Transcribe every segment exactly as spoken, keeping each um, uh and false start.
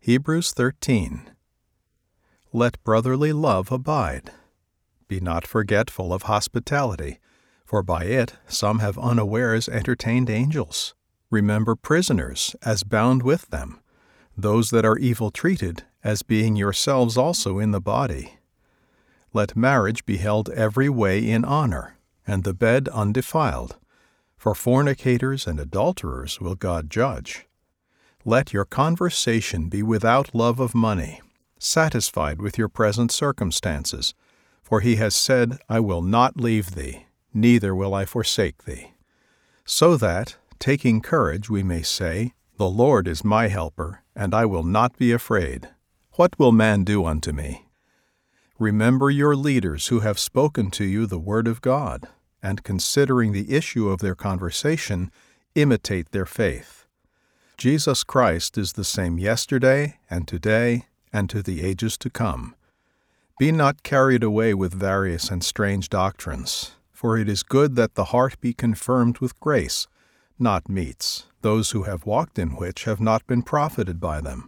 Hebrews thirteen. Let brotherly love abide. Be not forgetful of hospitality, for by it some have unawares entertained angels. Remember prisoners as bound with them, those that are evil treated as being yourselves also in the body. Let marriage be held every way in honor, and the bed undefiled, for fornicators and adulterers will God judge. Let your conversation be without love of money, satisfied with your present circumstances, for he has said, I will not leave thee, neither will I forsake thee. So that, taking courage, we may say, The Lord is my helper, and I will not be afraid. What will man do unto me? Remember your leaders who have spoken to you the word of God, and considering the issue of their conversation, imitate their faith. Jesus Christ is the same yesterday and today and to the ages to come. Be not carried away with various and strange doctrines, for it is good that the heart be confirmed with grace, not meats, those who have walked in which have not been profited by them.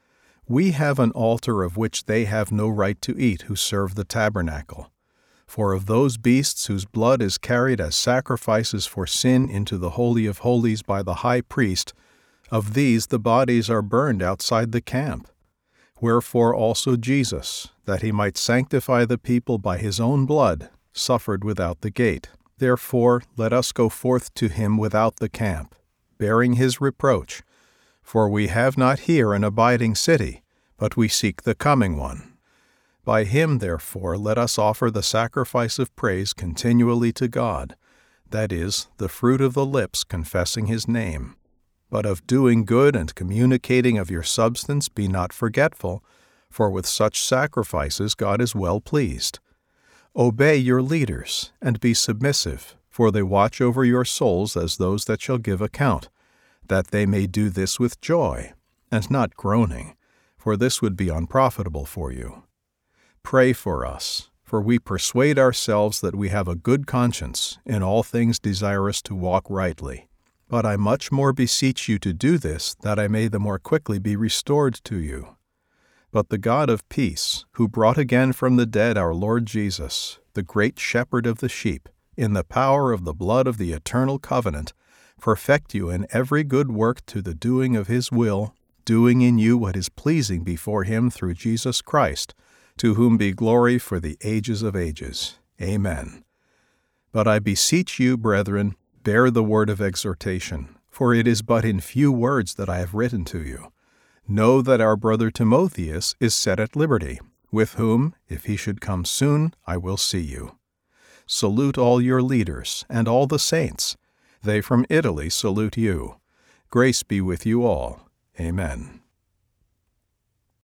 We have an altar of which they have no right to eat who serve the tabernacle. For of those beasts whose blood is carried as sacrifices for sin into the Holy of Holies by the high priest, of these the bodies are burned outside the camp. Wherefore also Jesus, that he might sanctify the people by his own blood, suffered without the gate. Therefore let us go forth to him without the camp, bearing his reproach. For we have not here an abiding city, but we seek the coming one. By him, therefore, let us offer the sacrifice of praise continually to God, that is, the fruit of the lips confessing his name. But of doing good and communicating of your substance be not forgetful, for with such sacrifices God is well pleased. Obey your leaders, and be submissive, for they watch over your souls as those that shall give account, that they may do this with joy, and not groaning, for this would be unprofitable for you. Pray for us, for we persuade ourselves that we have a good conscience, in all things desirous to walk rightly. But I much more beseech you to do this, that I may the more quickly be restored to you. But the God of peace, who brought again from the dead our Lord Jesus, the great shepherd of the sheep, in the power of the blood of the eternal covenant, perfect you in every good work to the doing of his will, doing in you what is pleasing before him through Jesus Christ, to whom be glory for the ages of ages. Amen. But I beseech you, brethren, bear the word of exhortation, for it is but in few words that I have written to you. Know that our brother Timotheus is set at liberty, with whom, if he should come soon, I will see you. Salute all your leaders and all the saints. They from Italy salute you. Grace be with you all. Amen.